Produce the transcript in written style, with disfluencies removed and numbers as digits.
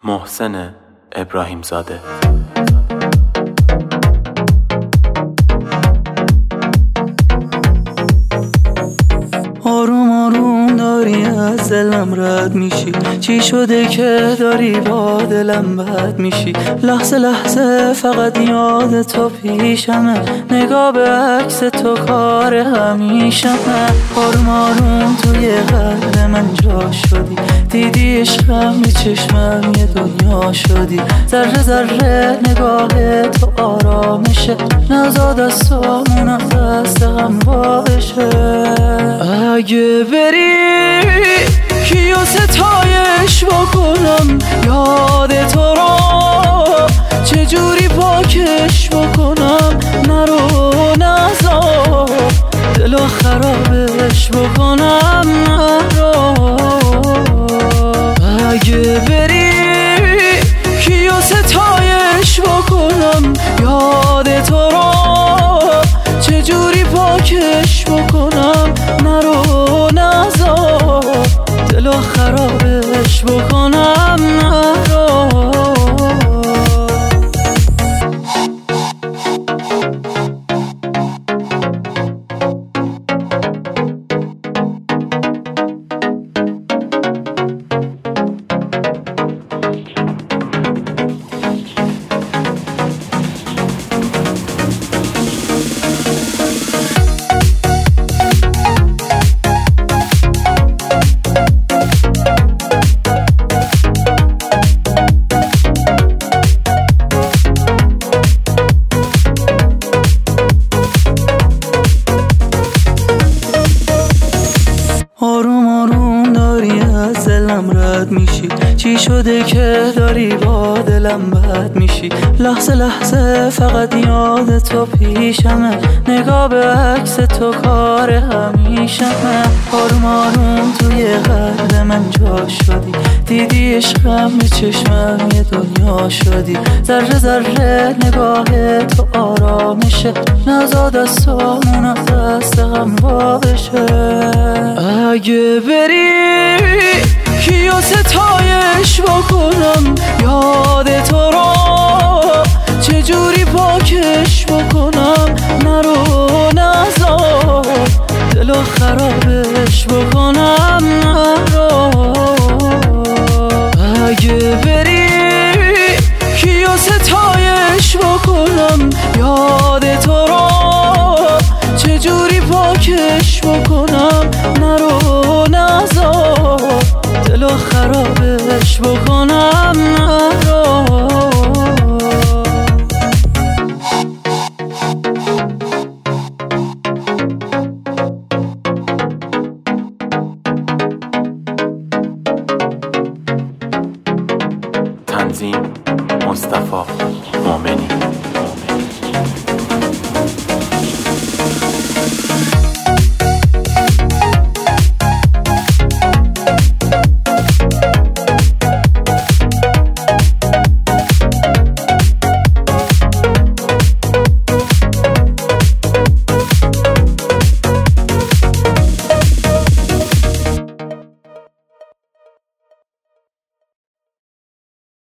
محسن ابراهیمزاده. آروم آروم داری از دلم رد میشی، چی شده که داری با دلم بد میشی؟ لحظه لحظه فقط یاد تو پیشمه، نگاه به عکس تو کار همیشمه. آروم آروم توی قلب من جا شدی، دیدی عشقم به چشمم یه دنیا شدی. ذره ذره نگاه تو آرامشه، نزاد از سامون دست غم بشه. اگه بری کیو ستایش بکنم، یاد تو رو چجوری پاکش بکنم؟ نرو نزار دلو خرابش بکنم، نرو. اگه بری کیو ستایش بکنم، یاد تو رو چجوری پاکش بکنم؟ نرو نزار دلو خرابش بکنم، نرو. آروم آروم داری از دلم رد میشی، چی شده که داری با دلم بد میشی؟ لحظه لحظه فقط یاد تو پیشمه، نگاه به عکس تو کار همیشمه. آروم آروم توی قلب من جا شدی، دیدی عشقم به چشمم یه دنیا شدی. ذره ذره نگاه تو آرامشه، نزاد از سامون دست غم بشه. اگه بری کیو ستایش بکنم، یاد تو رو چجوری پاکش بکنم؟ نرو نزار دلو خرابش بکنم، نرو. اگه بری کیو ستایش بکنم، یاد تو رو چجوری پاکش بکنم؟ نرو نزار دلو خرابش بکنم، نرو. تنظیم مصطفی مومنی.